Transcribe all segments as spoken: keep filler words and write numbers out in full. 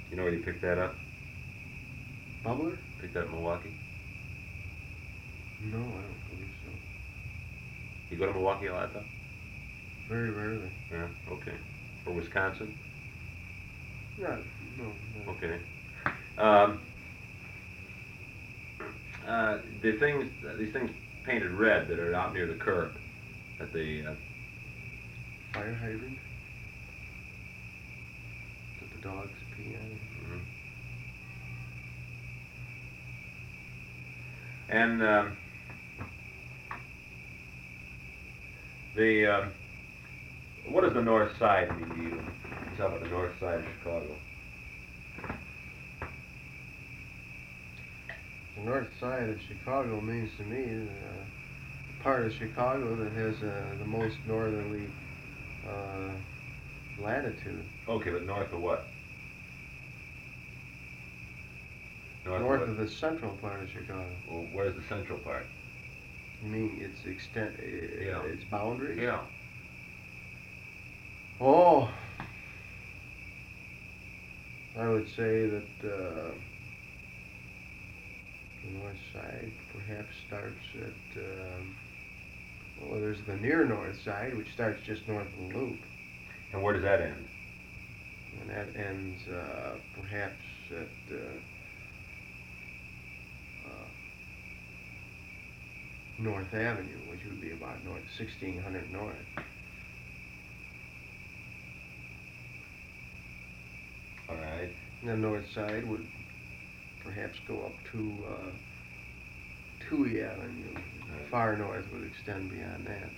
You know where you picked that up? Bubbler? Picked that up in Milwaukee? No, I don't believe so. You go to Milwaukee a lot, though? Very rarely. Yeah, okay. Or Wisconsin? Not, no, no. Okay. Um, uh, the things, these things painted red that are out near the curb at the, uh, Fire hydrant? That the dogs pee on? mhm. And um, the, um, what does the north side mean to you? You talk about the north side of Chicago. The north side of Chicago means to me the part of Chicago that has uh, the most northerly uh, latitude. Okay, but north of what? North, North of, of the central part of Chicago. well, where's the central part? You mean its extent, uh, Yeah. its boundaries? Yeah. Oh, I would say that uh, the north side perhaps starts at, um, well, there's the near north side, which starts just north of the Loop. And where does that end? And that ends uh, perhaps at uh, uh, North Avenue, which would be about north sixteen hundred north. All right. And the north side would perhaps go up to uh, Toohey Avenue. Right. Far north would extend beyond that.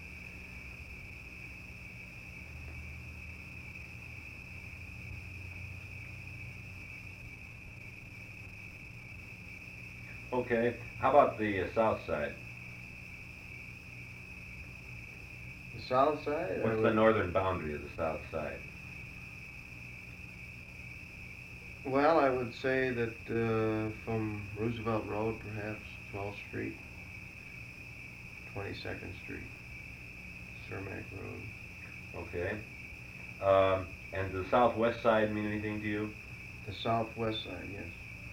Okay. How about the uh, south side? The south side? I What's the would- northern boundary of the south side? Well, I would say that uh, from Roosevelt Road, perhaps twelfth Street, twenty-second Street, Cermak Road. Okay. Um, and does the southwest side mean anything to you? The southwest side, yes.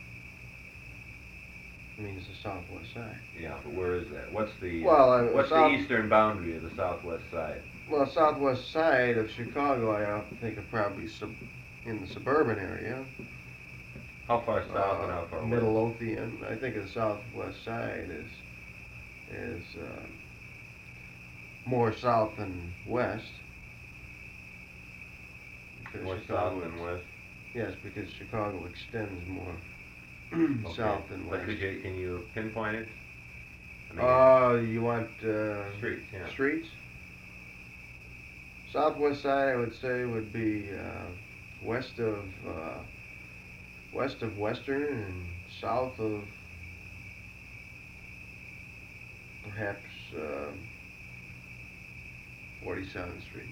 Means the southwest side. Yeah, but where is that? What's the Well, I- what's south- the eastern boundary of the southwest side? Well, southwest side of Chicago, I often think of probably sub- in the suburban area. How far south and uh, how far west? Middle Lothian. I think of the southwest side is is uh, more south than west. Because More Chicago south than ex- west. Yes, because Chicago extends more Okay. south than But west. could you, can you pinpoint it? I mean, Uh, you want uh, streets, yeah. streets? Southwest side, I would say, would be uh, west of uh, west of Western and south of perhaps uh, forty-seventh Street.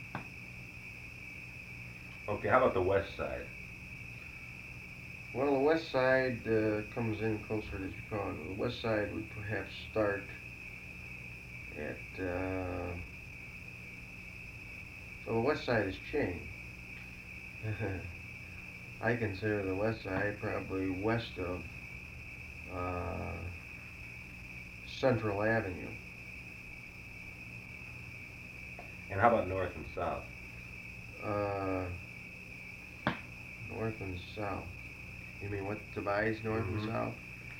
Okay, how about the west side? Well, the west side uh, comes in closer to Chicago. The west side would perhaps start at. Uh, so the west side is changed. I consider the west side probably west of uh, Central Avenue. And how about north and south? Uh, north and south. You mean what divides north Mhm. and south?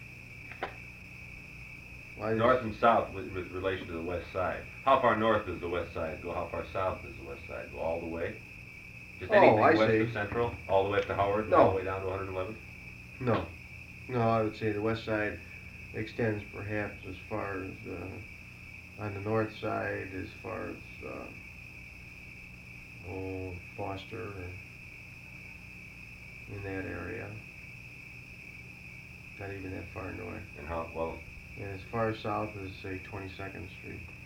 Why North and south with, with relation to the west side. How far north does the west side go? How far south does the west side go? All the way? Just Oh, anything I west see. of Central? All the way up to Howard? No. All the way down to one eleventh? No. No, I would say the west side extends perhaps as far as, uh, on the north side, as far as, uh, oh, Foster, or in that area. Not even that far north. And how, well, And as far south as, say, twenty-second Street.